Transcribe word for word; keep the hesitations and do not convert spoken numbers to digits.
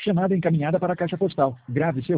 Chamada encaminhada para a caixa postal. Grave seu